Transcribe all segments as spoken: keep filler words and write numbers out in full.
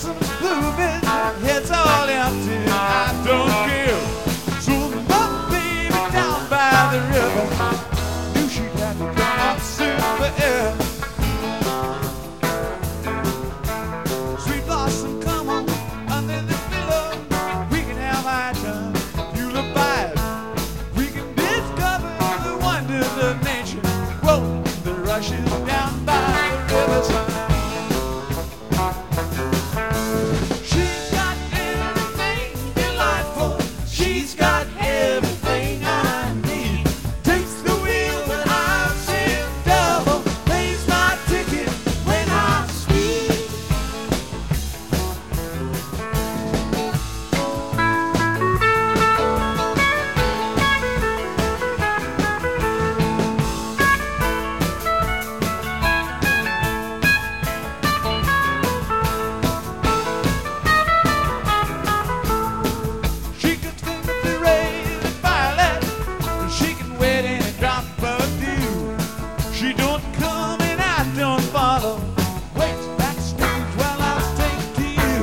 blossom blooming, it's all empty, I don't care. So my baby down by the river knew she'd have to come up soon for air. Sweet blossom, come on under the pillow, we can have our time, you look by it. We can discover the wonders of nature, whoa, the rushes down by the riverside. She's got everything delightful, she's got everything I need. Takes the wheel when I'm sick double, pays my ticket when I'm sweet. She can swim with the rays of violet, she can wet in a drop of dew. She don't come and I don't follow, waits backstage while I take to you.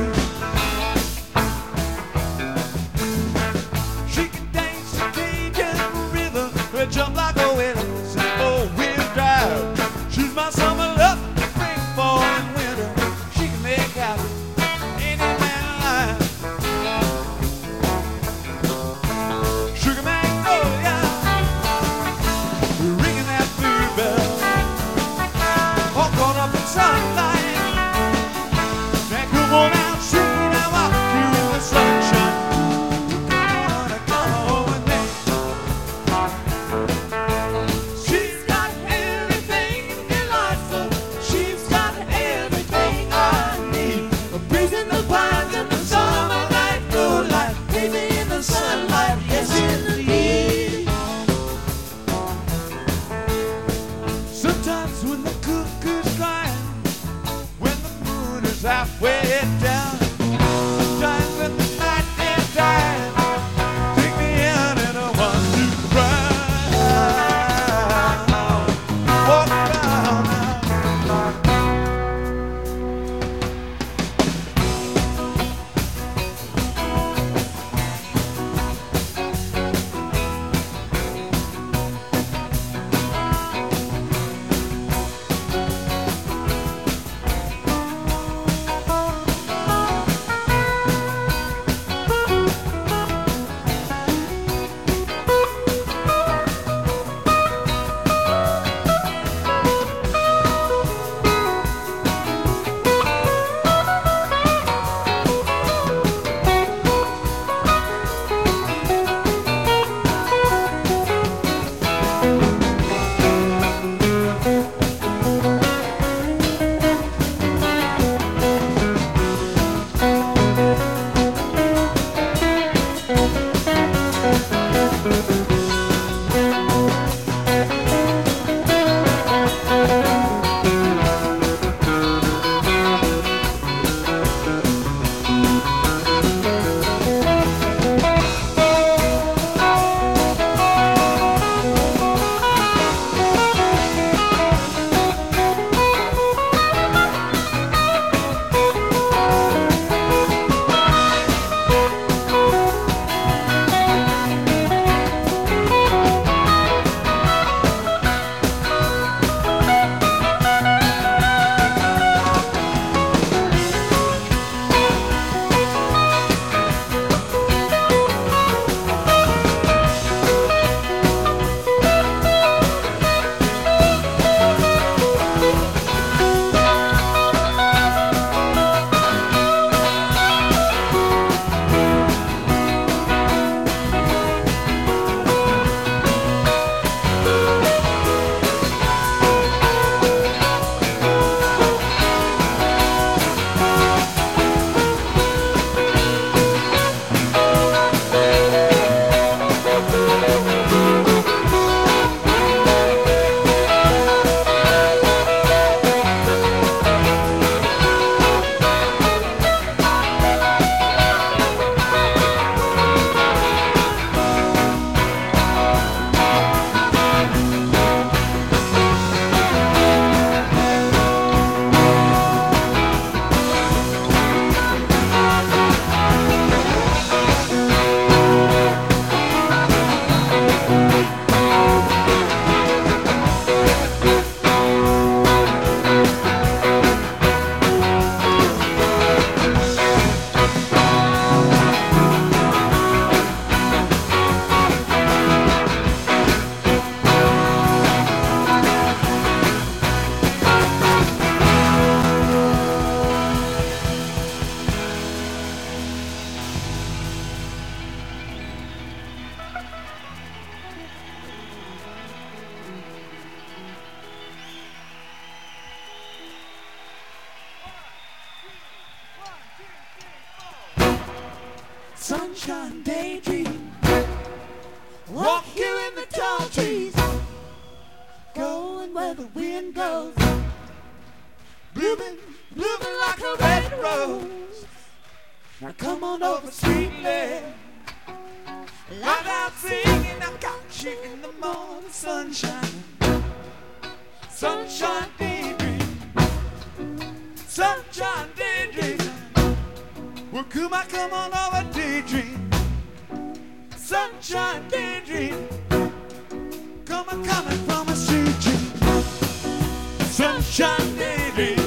She can dance a Cajun rhythm, jump like a willow, four-wheel drive. She's my summer love, spring, fall, and winter. She can make happy any man alive. Sugar magnolia, ringing that bluebell, all caught up in sunlight. Now come on out, sweet, I'll walk you in the sunshine. Come on, come on with me. She's got everything delightful, she's got everything I need. sunshine daydream. Walk here in the tall trees, going where the wind goes, blooming, blooming like a red rose. Now come on over sweetly, light out singing, I got you in the morning sunshine. Sunshine daydream, sunshine daydream. Well, come on, come on over daydream, sunshine daydream. Come on, coming from a sweet dream, sunshine daydream.